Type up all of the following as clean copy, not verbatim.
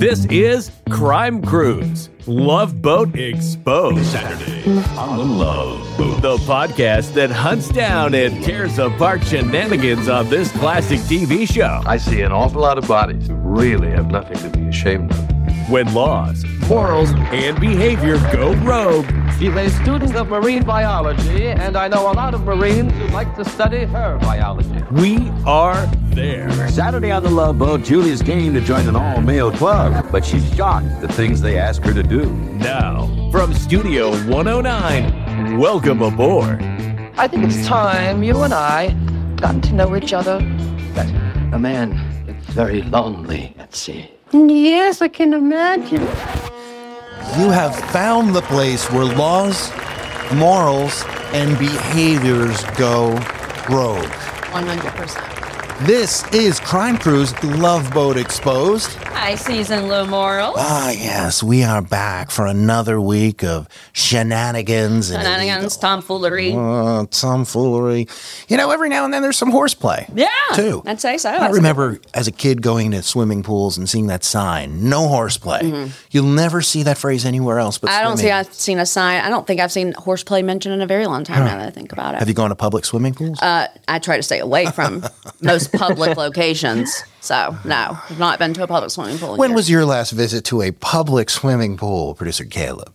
This is Crime Cruise, Love Boat Exposed. Saturday on the Love Boat. The podcast that hunts down and tears apart shenanigans on this classic TV show. I see an awful lot of bodies who really have nothing to be ashamed of. When laws, morals, and behavior go rogue. She's a student of marine biology, and I know a lot of Marines who like to study her biology. We are there. Saturday on the Love Boat, Julie's game to join an all-male club, but she's shocked at the things they ask her to do. Now, from Studio 109, welcome aboard. I think it's time you and I got to know each other better. A man is very lonely at sea. Yes, I can imagine. You have found the place where laws, morals, and behaviors go rogue. 100%. This is Crime Cruise Love Boat Exposed. Hi, Season Low Morals. Yes, we are back for another week of shenanigans. Shenanigans, tomfoolery. Tomfoolery. You know, every now and then there's some horseplay. Yeah, too. I'd say so. I remember as a kid going to swimming pools and seeing that sign, no horseplay. Mm-hmm. You'll never see that phrase anywhere else but I don't swimming. think I've seen a sign. I don't think I've seen horseplay mentioned in a very long time now that I think about it. Have you gone to public swimming pools? I try to stay away from most public locations. So, no, I've not been to a public swimming pool. When was your last visit to a public swimming pool, Producer Caleb?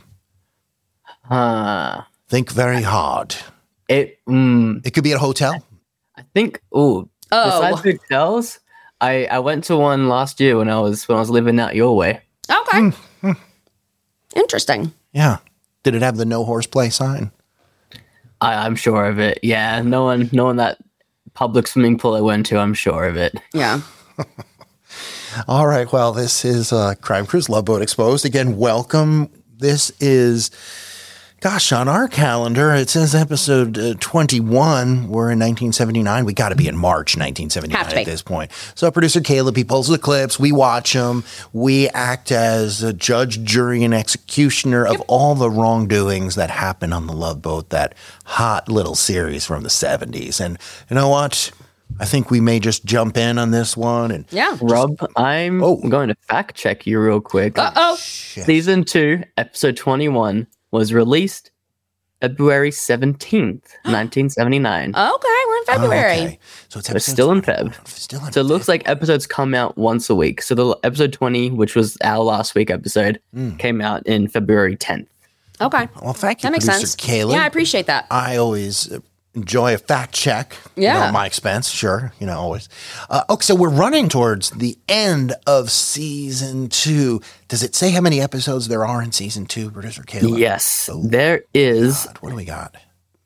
Think very hard. It could be at a hotel. I think. Besides hotels, I went to one last year when I was living out your way. Okay. Interesting. Yeah. Did it have the no horseplay sign? I'm sure of it. Yeah. Knowing that public swimming pool I went to, I'm sure of it. Yeah. All right. Well, this is Crime Cruise Love Boat Exposed. Again, welcome. This is, on our calendar, it says episode 21. We're in 1979. We got to be in March 1979 at this point. So Producer Caleb, he pulls the clips. We watch them. We act as a judge, jury, and executioner of all the wrongdoings that happen on the Love Boat, that hot little series from the 70s. And you know what? I think we may just jump in on this one. And Rob, I'm going to fact check you real quick. Season 2, episode 21 was released February 17th, 1979. Okay, we're in February. Okay. So it's still in Feb. So it looks like episodes come out once a week. So the episode 20, which was our last week episode, came out in February 10th. Okay. Well, thank you, that makes Producer sense. Caleb. Yeah, I appreciate that. I always enjoy a fact check. Yeah. At my expense, sure. Always. So we're running towards the end of season 2. Does it say how many episodes there are in season 2, Producer Caleb? Yes. There is. God, what do we got?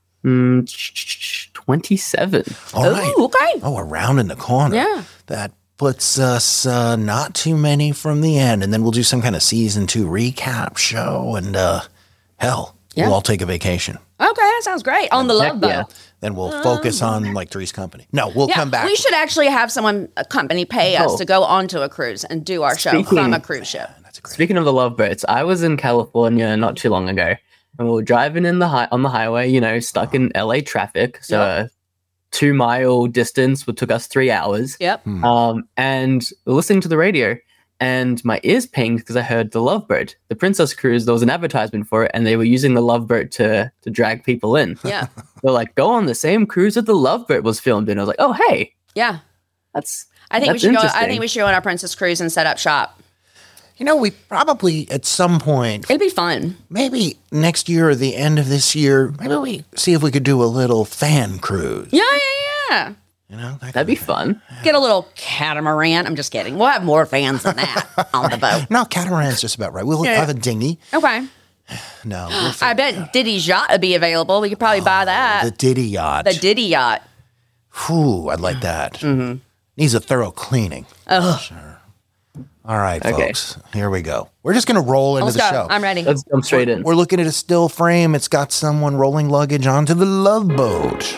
27. All right. Ooh, okay. Oh, around in the corner. Yeah. That puts us not too many from the end. And then we'll do some kind of season 2 recap show. And we'll all take a vacation. Okay, that sounds great. On the Love Boat. Yeah. Then we'll focus on like Three's Company. No, we'll come back. We should actually have a company pay us to go onto a cruise and do our show from a cruise ship. Speaking of the Love Boats, I was in California not too long ago, and we were driving on the highway, stuck in LA traffic. So a 2-mile distance took us 3 hours. Yep. And listening to the radio. And my ears pinged because I heard the Love Boat, the Princess Cruise. There was an advertisement for it, and they were using the Love Boat to drag people in. Yeah. They're like, go on the same cruise that the Love Boat was filmed in. I was like, oh, hey. Yeah. I think we should go. I think we should go on our Princess Cruise and set up shop. We probably at some point. It'd be fun. Maybe next year or the end of this year, maybe we see if we could do a little fan cruise. Yeah. That'd be fun. Get a little catamaran. I'm just kidding. We'll have more fans than that on the boat. No, catamaran's just about right. We'll have a dinghy. Okay. No. I bet Diddy's yacht would be available. We could probably buy that. The Diddy yacht. The Diddy yacht. Whew, I'd like that. Mm-hmm. Needs a thorough cleaning. Oh. Sure. All right, folks. Here we go. We're just going to roll into the show. I'm ready. Let's jump straight in. We're looking at a still frame. It's got someone rolling luggage onto the Love Boat.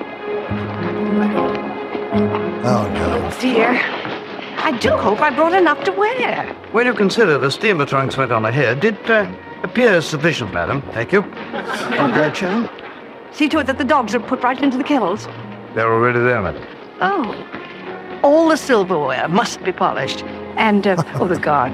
Oh, no. Dear, I do hope I brought enough to wear. When you consider the steamer trunks went on ahead, it appears sufficient, madam. Thank you. Congratulations. See to it that the dogs are put right into the kennels. They're already there, madam. Oh. All the silverware must be polished. And, the gardener.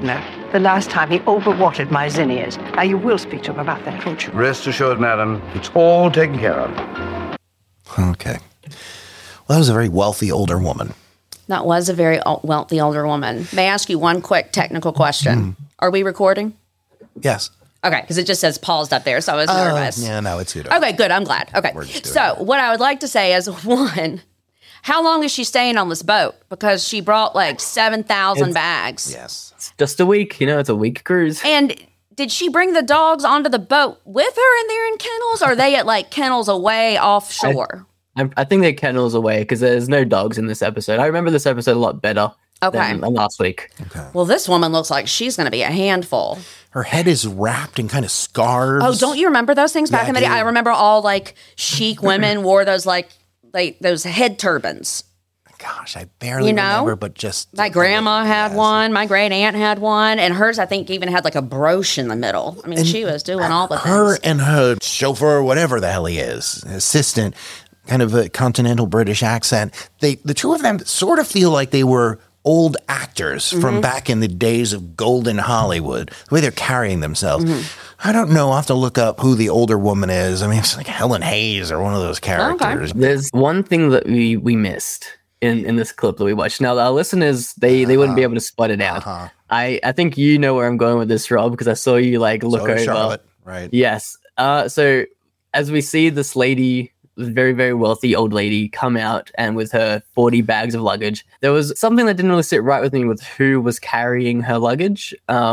the last time he overwatered my zinnias. Now, you will speak to him about that, won't you? Rest assured, madam, it's all taken care of. Okay. Well, that was a very wealthy older woman. That was a very wealthy older woman. May I ask you one quick technical question? Are we recording? Yes. Okay, because it just says paused up there, so I was nervous. Yeah, no, it's good. Okay, good. I'm glad. Okay. So, what I would like to say is, one, how long is she staying on this boat? Because she brought like 7,000 bags. Yes. It's just a week. It's a week cruise. And did she bring the dogs onto the boat with her and they're in kennels? Or are they at like kennels away offshore? I think they're kennels away because there's no dogs in this episode. I remember this episode a lot better than last week. Okay. Well, this woman looks like she's going to be a handful. Her head is wrapped in kind of scarves. Oh, don't you remember those things back in the day? I remember all like chic women wore those those head turbans. Gosh, I barely remember, but just... My grandma had one. My great aunt had one. And hers, I think, even had like a brooch in the middle. I mean, she was doing all the things. Her and her chauffeur, whatever the hell he is, assistant, kind of a continental British accent. The two of them sort of feel like they were old actors from back in the days of golden Hollywood, the way they're carrying themselves. I don't know. I'll have to look up who the older woman is. I mean, it's like Helen Hayes or one of those characters. Okay. There's one thing that we missed in this clip that we watched. Now, our listeners, they wouldn't be able to spot it out. I think you know where I'm going with this, Rob, because I saw you like look over. Charlotte, right? Yes. So as we see this lady, very, very wealthy old lady, come out and with her 40 bags of luggage, there was something that didn't really sit right with me with who was carrying her luggage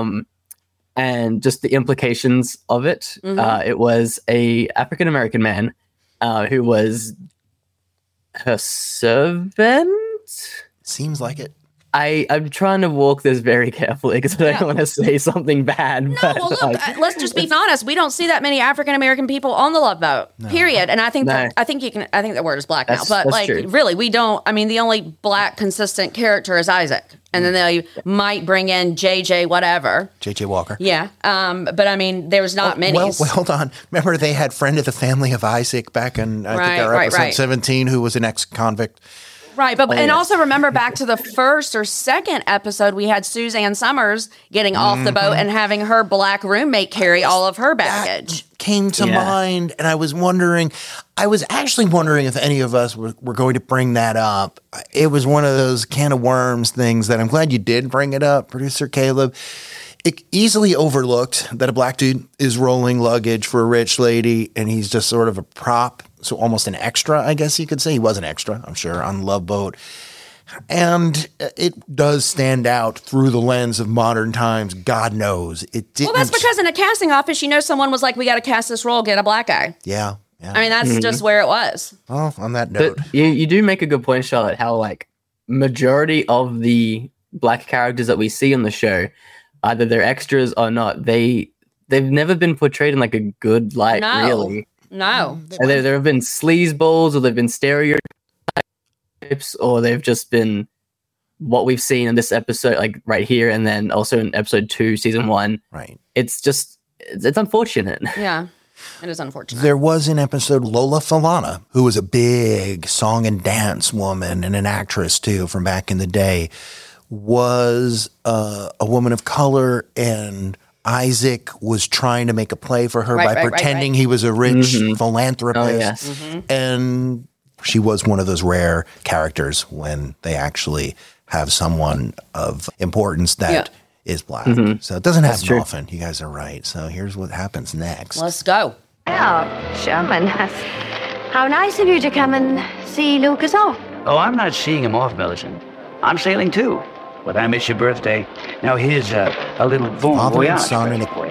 and just the implications of it. It was a African-American man who was her servant? Seems like it. I'm trying to walk this very carefully because I don't want to say something bad. No, well, look, let's just be honest. We don't see that many African American people on the Love Boat. Period. And I think I think the word is black now, but like true. Really, we don't. I mean, the only black consistent character is Isaac, and then they might bring in JJ whatever. JJ Walker. Yeah. But I mean, there's not many. Well, hold on. Remember, they had friend of the family of Isaac back in I think our episode 17, who was an ex-convict. Right, but and also remember back to the first or second episode, we had Suzanne Summers getting off the boat and having her black roommate carry all of her baggage. That came to mind, and I was actually wondering if any of us were going to bring that up. It was one of those can of worms things that I'm glad you did bring it up, Producer Caleb. It easily overlooked that a black dude is rolling luggage for a rich lady, and he's just sort of a prop. So almost an extra, I guess you could say. He was an extra, I'm sure, on Love Boat. And it does stand out through the lens of modern times. God knows. It didn't. Well, that's because in a casting office, someone was like, we got to cast this role, get a black guy. Yeah. I mean, that's just where it was. Well, on that note. But you do make a good point, Charlotte, how like majority of the black characters that we see on the show, either they're extras or not, they've never been portrayed in like a good light, really. No. There have been sleazeballs, or they've been stereotypes, or they've just been what we've seen in this episode, like right here, and then also in episode 2, season 1. Right. It's just, it's unfortunate. Yeah, it is unfortunate. There was an episode, Lola Falana, who was a big song and dance woman and an actress too from back in the day, was a woman of color, and Isaac was trying to make a play for her by pretending he was a rich philanthropist. Oh, yes. And she was one of those rare characters when they actually have someone of importance that is black. So it doesn't happen often. You guys are right. So here's what happens next. Let's go. Well, Sherman, how nice of you to come and see Lucas off. Oh, I'm not seeing him off, Millicent. I'm sailing too. But I miss your birthday. Now here's a little bon voyage for you.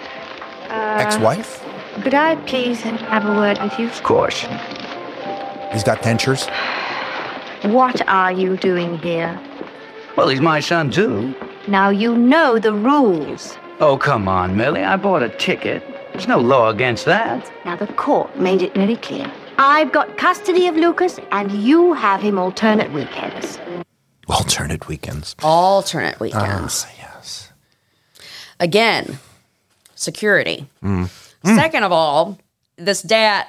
Ex-wife? Could I please have a word with you? Of course. He's got dentures. What are you doing here? Well, he's my son, too. Now you know the rules. Oh, come on, Millie. I bought a ticket. There's no law against that. Now, the court made it very clear. I've got custody of Lucas, and you have him alternate weekends. Alternate weekends. Alternate weekends. Yes. Again, security. Second of all, this dad,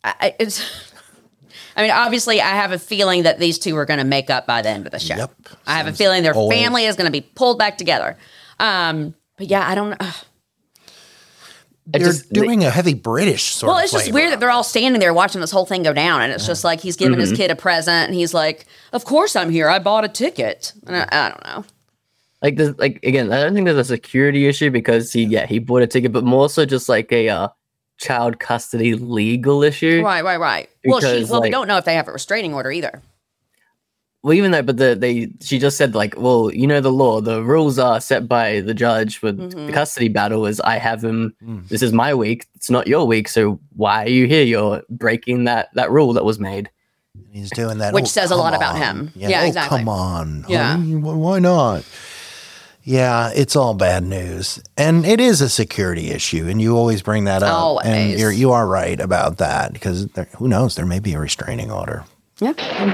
obviously, I have a feeling that these two are going to make up by the end of the show. Yep. I have a feeling their family is going to be pulled back together. But yeah, I don't know. They're doing a heavy British sort of Well, it's just weird that they're all standing there watching this whole thing go down. And it's just like he's giving his kid a present. And he's like, of course I'm here. I bought a ticket. And I don't know. Again, I don't think there's a security issue because he bought a ticket, but more so just like a child custody legal issue. Right. Because, we don't know if they have a restraining order either. Well, even though, but she just said like, well, you know, the law, the rules are set by the judge with the custody battle is I have him. This is my week. It's not your week. So why are you here? You're breaking that rule that was made. He's doing that. Which says a lot about him. Yeah, exactly. Come on. Yeah. Why not? Yeah, it's all bad news. And it is a security issue. And you always bring that up. Always. And you are right about that because who knows? There may be a restraining order. Yeah.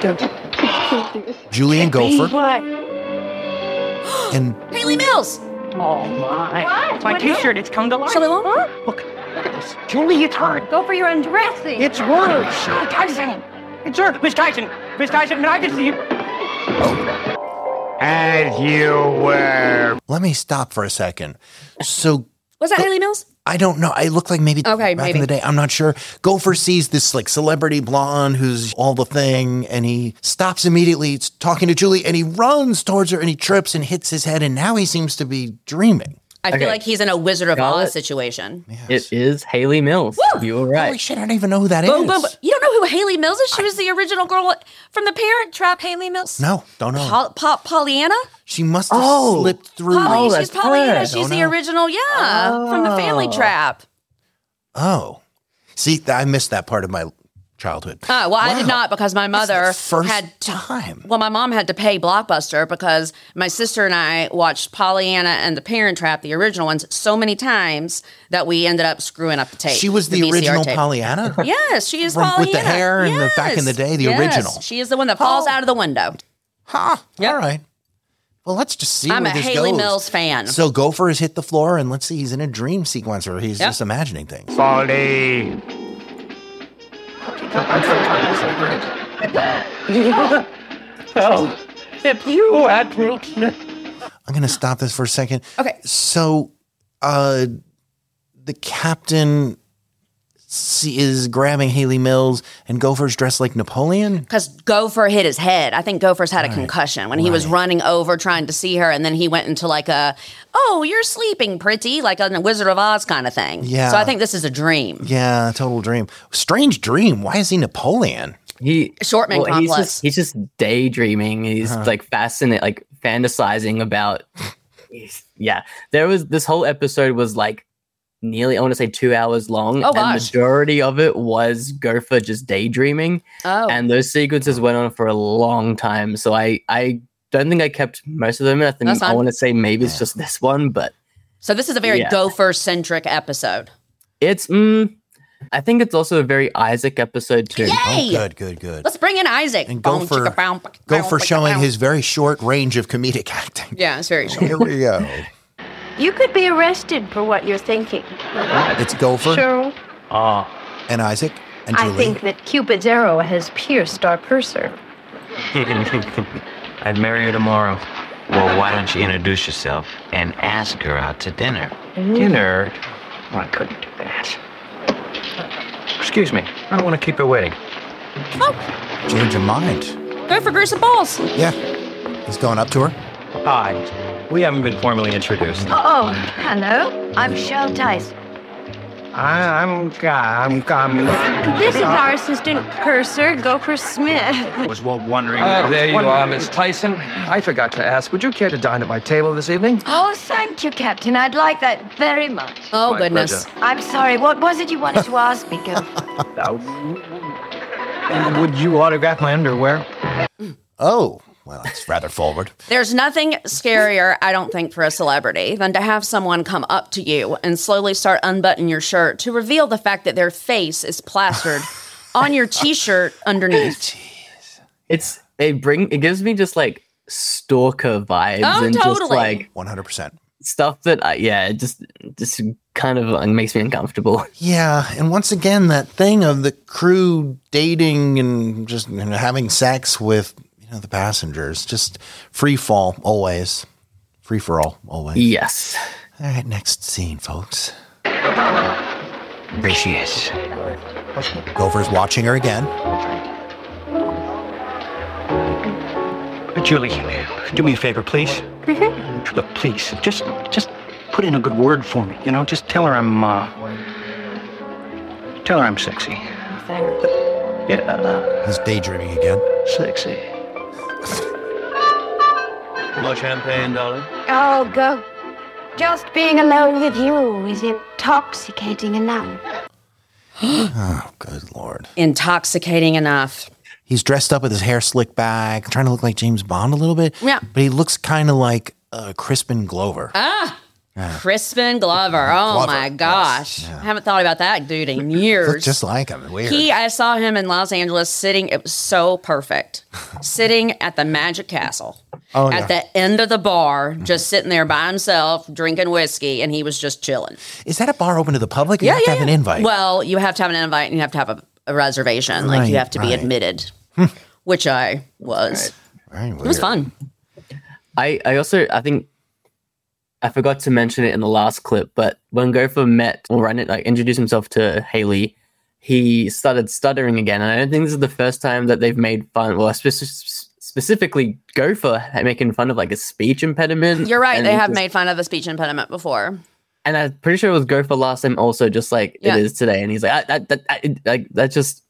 Julie and Gopher. What? And Hayley Mills. Oh, my. What? My T-shirt, it's come to life. Shall we look? Huh? Look at this. Julie, it's her. Gopher, you're undressing. It's her. Tyson. It's her. Miss Tyson, may I can see you? As you were. Let me stop for a second. So Was that Hayley Mills? I don't know. I look like maybe back maybe. in the day. I'm not sure. Gopher sees this like celebrity blonde who's all the thing, and he stops immediately. He's talking to Julie, and he runs towards her, and he trips and hits his head, and now he seems to be dreaming. I feel like he's in a Wizard of Oz situation. Yes. It is Hayley Mills. Woo! You were right. Holy shit, I don't even know who that is. Boom. You don't know who Hayley Mills is? She was the original girl from The Parent Trap, Hayley Mills. No, don't know. Pollyanna? She must have slipped through. She's Pollyanna. She's the original, from The Family Trap. Oh. See, I missed that part of my childhood. Well, I did not because my mother had time. Well, my mom had to pay Blockbuster because my sister and I watched Pollyanna and The Parent Trap, the original ones, so many times that we ended up screwing up the tape. She was the original tape. Pollyanna? Yes, she is Pollyanna. With the hair and the back in the day, the original. She is the one that falls out of the window. Yep. All right. Well, let's just see I'm where a this Hayley goes. Mills fan. So Gopher has hit the floor, and let's see, he's in a dream sequence where he's just imagining things. Falling. Oh, if you had Wilson. I'm going to stop this for a second. Okay. So, the captain is grabbing Hayley Mills, and Gopher's dressed like Napoleon? Because Gopher hit his head. I think Gopher's had a concussion when he was running over trying to see her, and then he went into like oh, you're sleeping, pretty, like a Wizard of Oz kind of thing. Yeah. So I think this is a dream. Yeah, total dream. Strange dream. Why is he Napoleon? Shortman complex. He's just daydreaming. He's like fascinated, like fantasizing about. Yeah, there was this whole episode was like nearly, I want to say 2 hours long. Oh, and gosh. majority of it was Gopher just daydreaming. Oh. And those sequences went on for a long time. So I don't think I kept most of them. I want to say maybe it's just this one, but. So this is a very Gopher-centric episode. It's, I think it's also a very Isaac episode too. Yay! Oh, good. Let's bring in Isaac. And Gopher showing his very short range of comedic acting. Yeah, it's very short. Here we go. You could be arrested for what you're thinking. It's Gopher. Sure. And Isaac and Julie. I think that Cupid's arrow has pierced our purser. I'd marry her tomorrow. Well, why don't you introduce yourself and ask her out to dinner? Dinner? Oh, I couldn't do that. Excuse me. I don't want to keep her waiting. Oh. Change your mind. Gopher grew some balls. Yeah. He's going up to her. Hi. We haven't been formally introduced. Oh, hello. I'm Shel Tyson. I'm This is our assistant purser, Gopher Smith. was wondering. There you are, Miss Tyson. I forgot to ask, would you care to dine at my table this evening? Oh, thank you, Captain. I'd like that very much. Oh, My goodness. pleasure. I'm sorry. What was it you wanted to ask me, Gopher? Would you autograph my underwear? Oh, well, that's rather forward. There's nothing scarier, I don't think, for a celebrity than to have someone come up to you and slowly start unbuttoning your shirt to reveal the fact that their face is plastered on your T-shirt underneath. Jeez. It gives me just like stalker vibes and totally. just like 100%. stuff that it just kind of makes me uncomfortable. Yeah, and once again, that thing of the crew dating and just having sex with the passengers, just free fall always, free for all always. Yes. All right, next scene, folks. There she is. Gopher's watching her again. Julie, do me a favor, please. Mm-hmm. Look, please, just put in a good word for me. Just tell her I'm sexy. Yeah. He's daydreaming again. Sexy. More champagne, darling? Oh, go. Just being alone with you is intoxicating enough. Oh, good Lord. Intoxicating enough. He's dressed up with his hair slicked back, trying to look like James Bond a little bit. Yeah. But he looks kind of like Crispin Glover. Crispin Glover. Oh, Glover, my gosh. yes. Yeah. I haven't thought about that dude in years. Looks just like him. Weird. I saw him in Los Angeles sitting. It was so perfect. Sitting at the Magic Castle. At the end of the bar, just sitting there by himself, drinking whiskey, and he was just chilling. Is that a bar open to the public? You have to have an invite. Well, you have to have an invite and you have to have a reservation. Like you have to be admitted, which I was. Right, it was fun. I think I forgot to mention it in the last clip, but when Gopher introduced himself to Haley, he started stuttering again. And I don't think this is the first time that they've made fun. Well, specifically Gopher making fun of like a speech impediment. You're right. They have made fun of a speech impediment before. And I'm pretty sure it was Gopher last time also, just like it is today. And he's like, that just,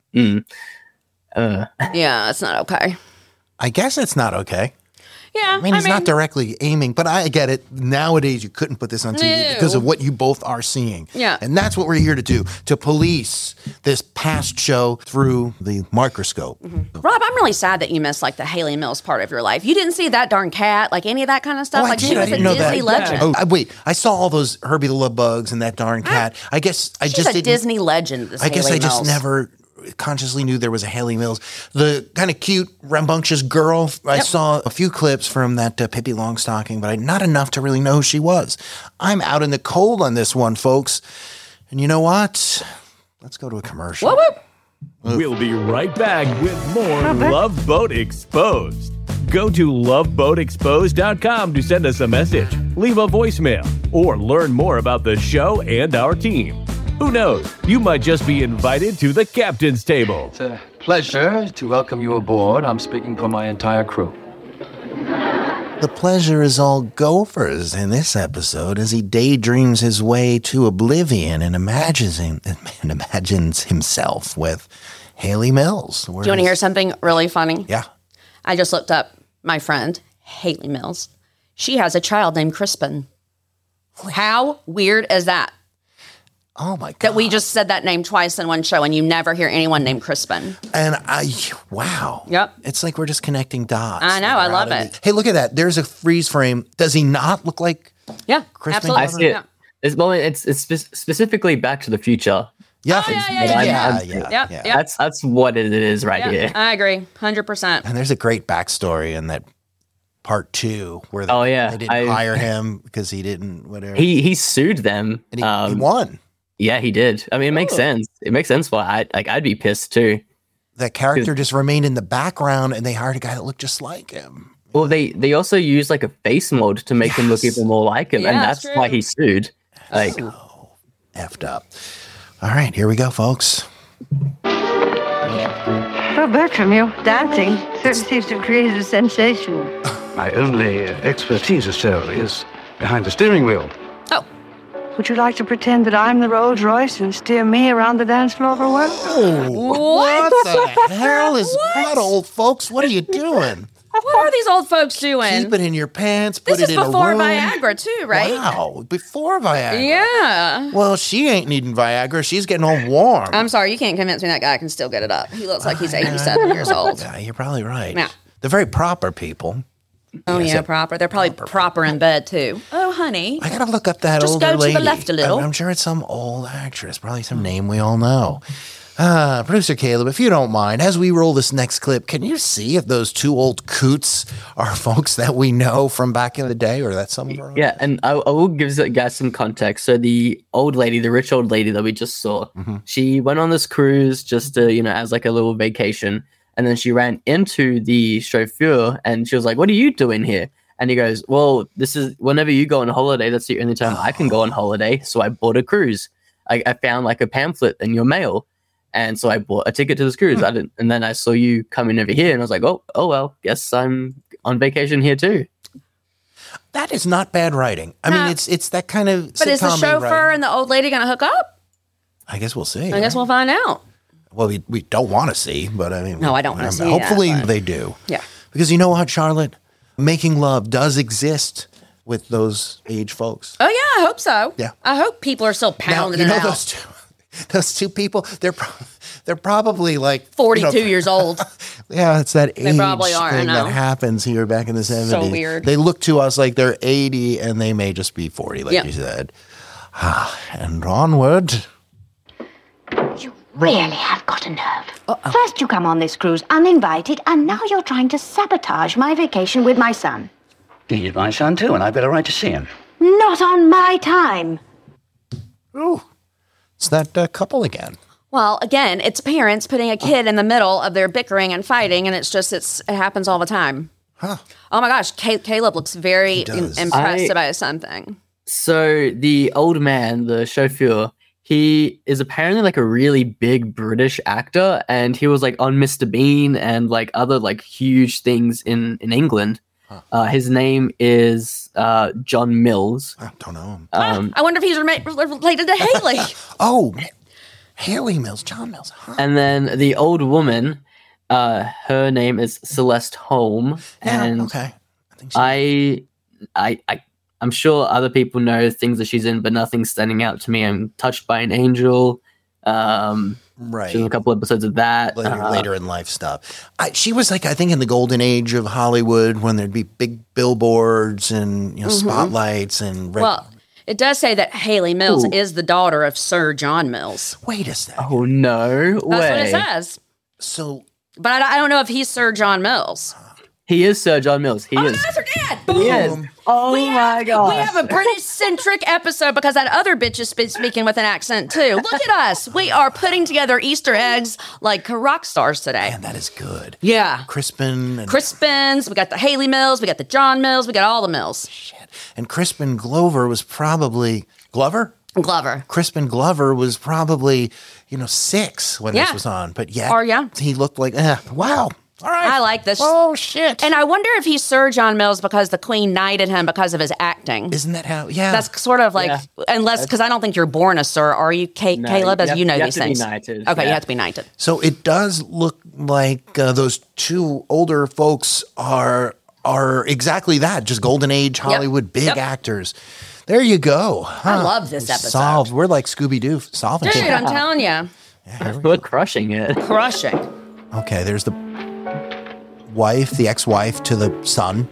Yeah, it's not okay. I guess it's not okay. Yeah. I mean, he's not directly aiming, but I get it. Nowadays, you couldn't put this on TV because of what you both are seeing. Yeah. And that's what we're here to do, to police this past show through the microscope. Mm-hmm. Rob, I'm really sad that you missed like the Haley Mills part of your life. You didn't see that darn cat, like any of that kind of stuff. She was a Disney legend. Oh, wait. I saw all those Herbie the Love Bugs and that darn cat. I guess I She's just a didn't. Disney legend. I guess I just never consciously knew there was a Haley Mills. The kind of cute, rambunctious girl. I saw a few clips from that Pippi Longstocking, but not enough to really know who she was. I'm out in the cold on this one, folks. And you know what? Let's go to a commercial. Whoop, whoop. We'll be right back with more Love Boat Exposed. Go to loveboatexposed.com to send us a message, leave a voicemail, or learn more about the show and our team. Who knows? You might just be invited to the captain's table. It's a pleasure to welcome you aboard. I'm speaking for my entire crew. The pleasure is all Gopher's in this episode as he daydreams his way to oblivion and imagines himself with Haley Mills. Do you want to hear something really funny? Yeah. I just looked up my friend, Haley Mills. She has a child named Crispin. How weird is that? Oh, my God. That we just said that name twice in one show and you never hear anyone named Crispin. And wow. Yep. It's like we're just connecting dots. I know. I love it. Hey, look at that. There's a freeze frame. Does he not look like Crispin? I see it. It's specifically Back to the Future. Yeah. Yeah. That's what it is right here. I agree. 100%. And there's a great backstory in that part 2 where they didn't hire him because he didn't, whatever. He sued them. And he won. Yeah, he did. I mean, it makes sense. It makes sense why I'd be pissed too. That character just remained in the background and they hired a guy that looked just like him. Well, they also used like a face mold to make him look even more like him. And that's why he sued. Like, effed up. All right, here we go, folks. Well, Bertram, your dancing certainly seems to have created a sensation. My only expertise, Estelle, is behind the steering wheel. Oh. Would you like to pretend that I'm the Rolls Royce and steer me around the dance floor for a while? What the hell is that, old folks? What are you doing? What are these old folks doing? Keep it in your pants, put this it in a room. This is before Viagra, too, right? Wow, before Viagra. Yeah. Well, she ain't needing Viagra. She's getting all warm. I'm sorry, you can't convince me that guy can still get it up. He looks like he's 87 years old. Yeah, you're probably right. Yeah. They're very proper people. Oh, yeah, proper. They're probably proper in bed, too. Oh, honey. I gotta look up that older lady. Just go to the left a little. I'm sure it's some old actress, probably some name we all know. Producer Caleb, if you don't mind, as we roll this next clip, can you see if those two old coots are folks that we know from back in the day, or that's some of our Yeah, and I will give you guys some context. So the old lady, the rich old lady that we just saw, she went on this cruise just to, as like a little vacation. And then she ran into the chauffeur and she was like, "What are you doing here?" And he goes, well, this is whenever you go on holiday, that's the only time I can go on holiday. So I bought a cruise. I found like a pamphlet in your mail. And so I bought a ticket to this cruise. And then I saw you coming over here and I was like, oh, well, guess I'm on vacation here too. That is not bad writing. I mean, it's that kind of But is the chauffeur and the old lady going to hook up? I guess we'll see. I guess we'll find out. Well, we don't want to see, but I mean. No, I don't want to see hopefully they do. Yeah. Because you know what, Charlotte? Making love does exist with those age folks. Oh, yeah, I hope so. Yeah. I hope people are still pounding it out. Those two people, they're probably like 42 years old. Yeah, it's that age probably are, thing that happens here back in the 70s. So weird. They look to us like they're 80 and they may just be 40, like you said. And onward. You really have got a nerve. First you come on this cruise uninvited, and now you're trying to sabotage my vacation with my son. He's my son, too, and I've got a right to see him. Not on my time. Ooh, it's that couple again. Well, again, it's parents putting a kid in the middle of their bickering and fighting, and it happens all the time. Huh. Oh my gosh, Caleb looks very impressed about something. So the old man, the chauffeur, he is apparently like a really big British actor, and he was like on Mr. Bean and like other like huge things in England. His name is John Mills. I don't know him. I wonder if he's related to Haley. Oh, Haley Mills, John Mills. Huh. And then the old woman, her name is Celeste Holm. Yeah, and okay. I think I'm sure other people know things that she's in, but nothing's standing out to me. I'm Touched by an Angel. Right. She's in a couple episodes of that. Later in life stuff. She was like, I think in the golden age of Hollywood when there'd be big billboards and spotlights and. Well, it does say that Haley Mills is the daughter of Sir John Mills. Wait a second. Oh, no way. That's what it says. So. But I don't know if he's Sir John Mills. He is Sir John Mills. He is. That's her dad. Boom. He is. Oh my God. We have a British-centric episode because that other bitch is speaking with an accent too. Look at us. We are putting together Easter eggs like rock stars today. Man, that is good. Yeah. Crispins. We got the Haley Mills. We got the John Mills. We got all the Mills. Shit. And Crispin Glover was probably... Glover. Crispin Glover was probably, 6 when this was on. But he looked like, wow. All right. I like this. Oh, shit. And I wonder if he's Sir John Mills because the Queen knighted him because of his acting. Isn't that how? Yeah. That's sort of like, unless, because I don't think you're born a sir, are you, Caleb, as you know these things? You have to be knighted. Okay, you have to be knighted. So it does look like those two older folks are exactly that, just golden age Hollywood big actors. There you go. I love this episode. Solved. We're like Scooby-Doo solving it. Dude, I'm telling you. Yeah, we're crushing it. Crushing. Okay, there's the wife, the ex-wife to the son.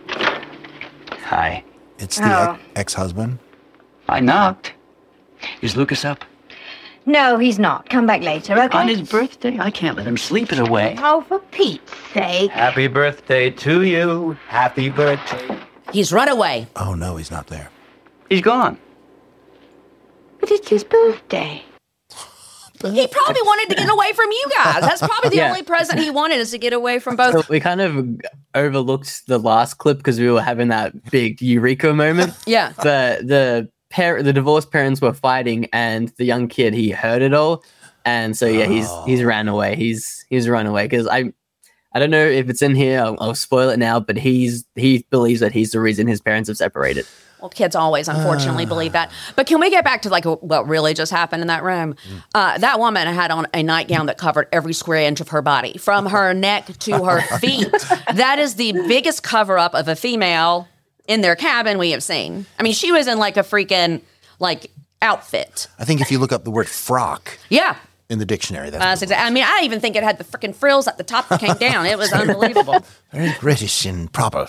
Hi. It's the ex-husband. I knocked. Is Lucas up? No, he's not. Come back later, okay? On his birthday? I can't let him sleep it away. Oh, for Pete's sake. Happy birthday to you. Happy birthday. He's run away. Oh, no, he's not there. He's gone. But it's his birthday. He probably wanted to get away from you guys. That's probably the only present he wanted is to get away from both. So we kind of overlooked the last clip because we were having that big eureka moment. Yeah. The divorced parents were fighting, and the young kid, he heard it all, and so he's ran away. He's run away because I don't know if it's in here. I'll spoil it now, but he believes that he's the reason his parents have separated. Well, kids always, unfortunately, believe that. But can we get back to like what really just happened in that room? That woman had on a nightgown that covered every square inch of her body, from her neck to her feet. That is the biggest cover-up of a female in their cabin we have seen. I mean, she was in like a freaking like outfit. I think if you look up the word frock. Yeah. In the dictionary. That's exactly. I mean, I even think it had the freaking frills at the top that came down. It was unbelievable. Very British and proper.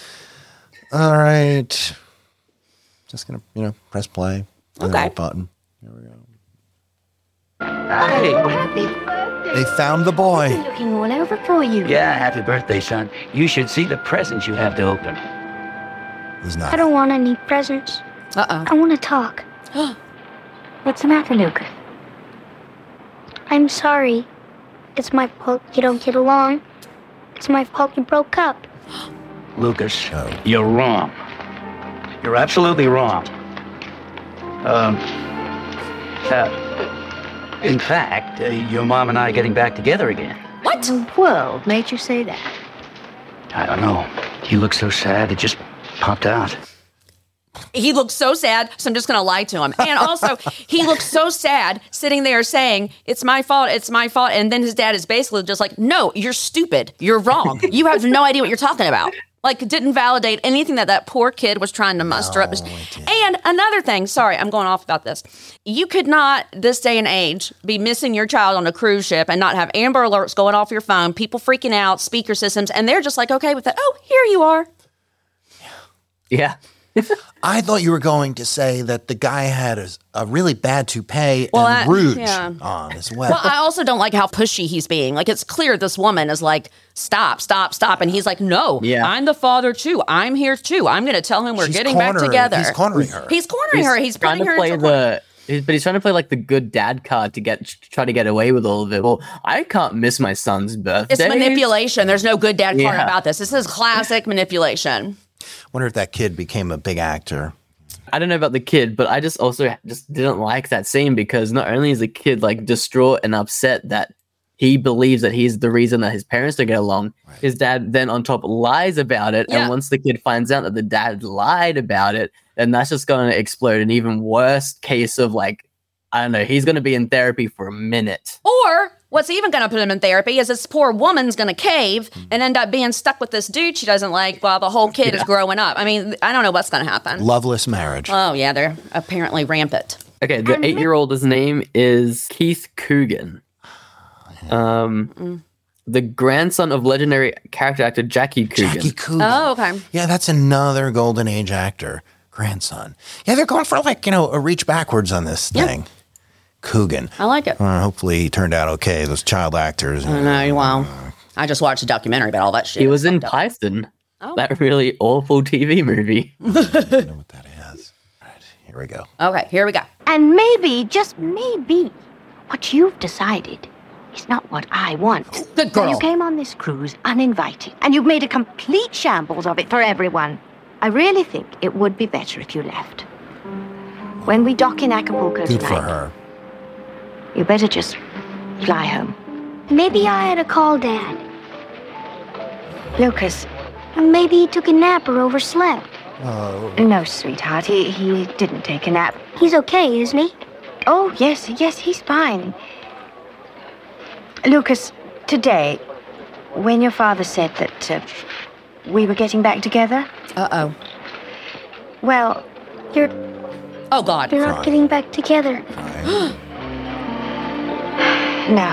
All right. Just going to, press play on the right button. Here we go. Hey. They found the boy. I'm looking all over for you. Yeah, happy birthday, son. You should see the presents you have to open. He's not. I don't want any presents. I want to talk. What's the matter, Lucas? I'm sorry. It's my fault you don't get along. It's my fault you broke up. Lucas, you're wrong. You're absolutely wrong. In fact, your mom and I are getting back together again. What in the world made you say that? I don't know. He looked so sad, it just popped out. He looked so sad, so I'm just going to lie to him. And also, he looked so sad sitting there saying, it's my fault. And then his dad is basically just like, no, you're stupid. You're wrong. You have no idea what you're talking about. Like, it didn't validate anything that poor kid was trying to muster up. And another thing, sorry, I'm going off about this. You could not, this day and age, be missing your child on a cruise ship and not have Amber Alerts going off your phone, people freaking out, speaker systems, and they're just like, okay with that. Oh, here you are. Yeah. I thought you were going to say that the guy had a really bad toupee and rouge on as well. Well, I also don't like how pushy he's being. Like, it's clear this woman is like, stop. And he's like, no, I'm the father too. I'm here too. I'm going to tell him we're getting back together. He's cornering her. He's putting her but he's trying to play like the good dad card to try to get away with all of it. Well, I can't miss my son's birthday. It's manipulation. There's no good dad card about this. This is classic manipulation. Wonder if that kid became a big actor. I don't know about the kid, but I just didn't like that scene because not only is the kid like distraught and upset that he believes that he's the reason that his parents don't get along, his dad then on top lies about it. And once the kid finds out that the dad lied about it, then that's just going to explode an even worse case of like, I don't know, he's going to be in therapy for a minute. Or what's even going to put him in therapy is this poor woman's going to cave and end up being stuck with this dude she doesn't like while the whole kid is growing up. I mean, I don't know what's going to happen. Loveless marriage. Oh, yeah, they're apparently rampant. Okay, the 8-year-old's name is Keith Coogan. The grandson of legendary character actor Jackie Coogan. Oh, okay. Yeah, that's another Golden Age actor. Grandson. Yeah, they're going for like, a reach backwards on this thing. Coogan. I like it. Hopefully he turned out okay, those child actors. I know, well, I just watched a documentary about all that shit. He was in Python. Oh. That really awful TV movie. I don't know what that is. All right, here we go. Okay, here we go. And maybe, just maybe, what you've decided is not what I want. Good girl. So you came on this cruise uninvited, and you've made a complete shambles of it for everyone. I really think it would be better if you left. When we dock in Acapulco Good tonight, for her. you better just fly home. Maybe I ought to call Dad. Lucas. Maybe he took a nap or overslept. Oh. No, sweetheart, he didn't take a nap. He's okay, isn't he? Oh, yes, he's fine. Lucas, today, when your father said that we were getting back together... Uh-oh. Well, you're... Oh, God. You're not getting back together. No.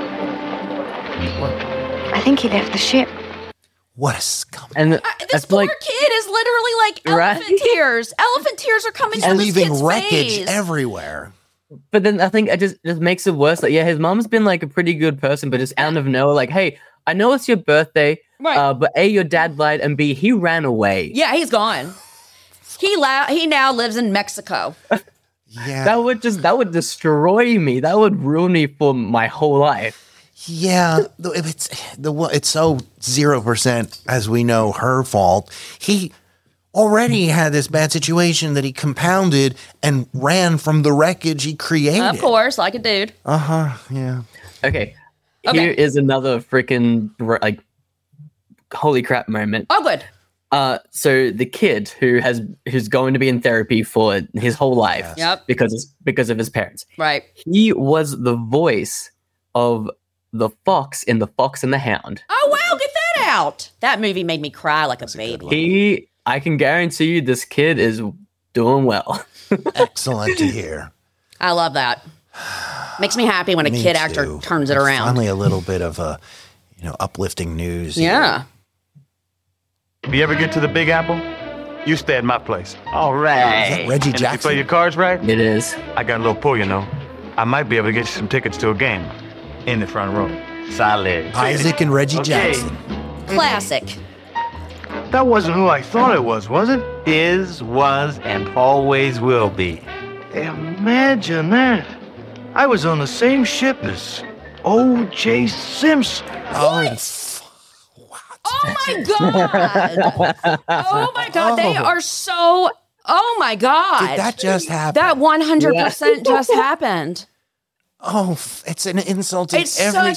I think he left the ship. What a scum. And this poor kid is literally like elephant tears. Elephant tears are coming down this kid's wreckage face. everywhere. But then I think it just makes it worse. Like, his mom's been like a pretty good person, but just out of nowhere, like, hey, I know it's your birthday, but A, your dad lied, and B, he ran away. Yeah, he's gone. He now lives in Mexico. Yeah. That would destroy me. That would ruin me for my whole life. Yeah, it's so 0%, as we know, her fault. He already had this bad situation that he compounded and ran from the wreckage he created. Of course, like a dude. Yeah. Okay. Here is another freaking like holy crap moment. Oh, good. So the kid who's going to be in therapy for his whole life, because of his parents. Right. He was the voice of the fox in The Fox and the Hound. Oh wow, get that out. That movie made me cry like a baby. I can guarantee you this kid is doing well. Excellent to hear. I love that. Makes me happy when a kid actor turns it around. Finally a little bit of uplifting news. Yeah. If you ever get to the Big Apple, you stay at my place. All right. Is that Reggie and Jackson? if you play your cards right, it is. I got a little pull, I might be able to get you some tickets to a game in the front row. Solid. Isaac and Reggie Jackson. Classic. That wasn't who I thought it was it? Is, was, and always will be. Imagine that. I was on the same ship as O.J. Simpson. What? Oh my God. Oh my God. They are so. Oh my God. Did that just happen? That 100% just happened. Oh, it's an insult to and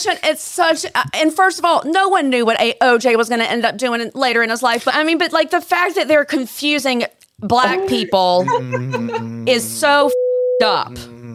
first of all, no one knew what OJ was going to end up doing later in his life. But like the fact that they're confusing black people is so up.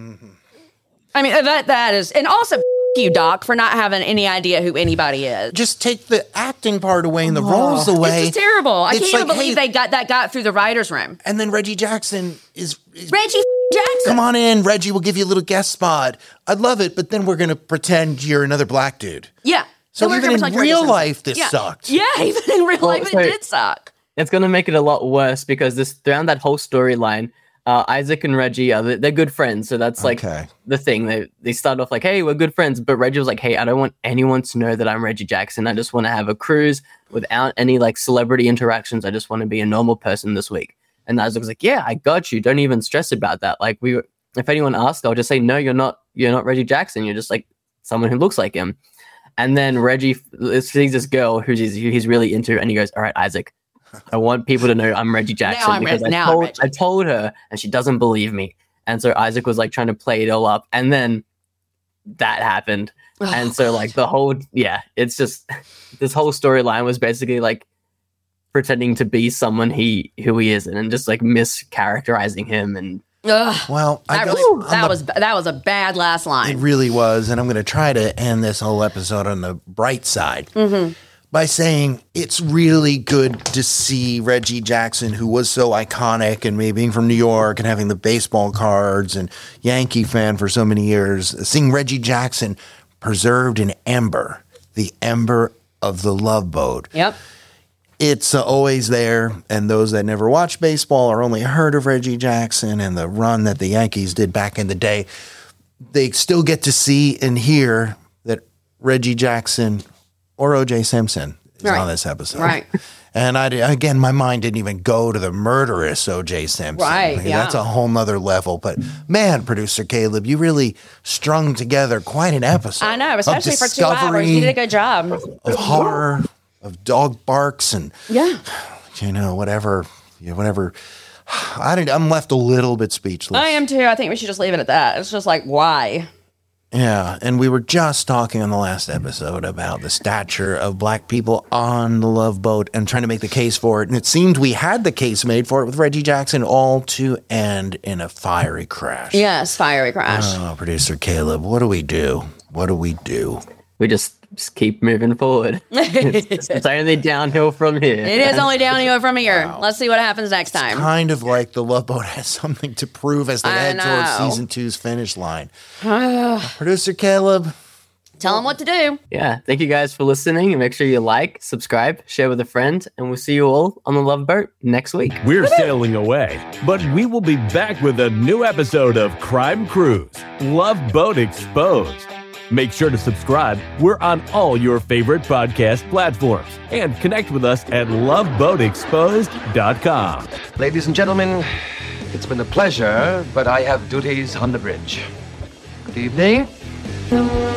I mean, that is, and also you, Doc, for not having any idea who anybody is. Just take the acting part away and the roles away. It's just terrible. I can't even believe they got through the writer's room. And then Reggie Jackson is Reggie Jackson. Come on in, Reggie. We'll give you a little guest spot. I'd love it, but then we're going to pretend you're another black dude. Yeah. So even in real life, this sucked. Yeah, even in real life, it did suck. It's going to make it a lot worse because throughout that whole storyline, Isaac and Reggie, they're good friends. So that's like the thing. They start off like, hey, we're good friends. But Reggie was like, hey, I don't want anyone to know that I'm Reggie Jackson. I just want to have a cruise without any like celebrity interactions. I just want to be a normal person this week. And Isaac was like, yeah, I got you. Don't even stress about that. Like if anyone asks, I'll just say, no, you're not Reggie Jackson. You're just like someone who looks like him. And then Reggie sees this girl who he's really into. And he goes, all right, Isaac, I want people to know I'm Reggie Jackson because I told her and she doesn't believe me. And so Isaac was like trying to play it all up. And then that happened. And so like it's just this whole storyline was basically like pretending to be someone who he isn't and just like mischaracterizing him. And well, that was a bad last line. It really was. And I'm going to try to end this whole episode on the bright side. By saying it's really good to see Reggie Jackson, who was so iconic, and me being from New York and having the baseball cards and Yankee fan for so many years, seeing Reggie Jackson preserved in ember, the ember of the Love Boat. Yep. It's always there, and those that never watched baseball or only heard of Reggie Jackson and the run that the Yankees did back in the day, they still get to see and hear that Reggie Jackson or O.J. Simpson is on this episode. Right. And again, my mind didn't even go to the murderous O.J. Simpson. Right, That's a whole nother level. But man, producer Caleb, you really strung together quite an episode. I know, especially for 2 hours. You did a good job. Of horror, of dog barks, and whatever. I'm left a little bit speechless. I am too. I think we should just leave it at that. It's just like, why? Yeah, and we were just talking on the last episode about the stature of black people on the Love Boat and trying to make the case for it. And it seemed we had the case made for it with Reggie Jackson, all to end in a fiery crash. Yes, fiery crash. Oh, producer Caleb, what do we do? What do we do? We just keep moving forward. It's only downhill from here. It is only downhill from here. Wow. Let's see what happens next time. It's kind of like the Love Boat has something to prove as they head towards season 2's finish line. Producer Caleb, tell them what to do. Yeah, thank you guys for listening, and make sure you like, subscribe, share with a friend, and we'll see you all on the Love Boat next week. We're sailing away, but we will be back with a new episode of Crime Cruise, Love Boat Exposed. Make sure to subscribe. We're on all your favorite podcast platforms. And connect with us at loveboatexposed.com. Ladies and gentlemen, it's been a pleasure, but I have duties on the bridge. Good evening.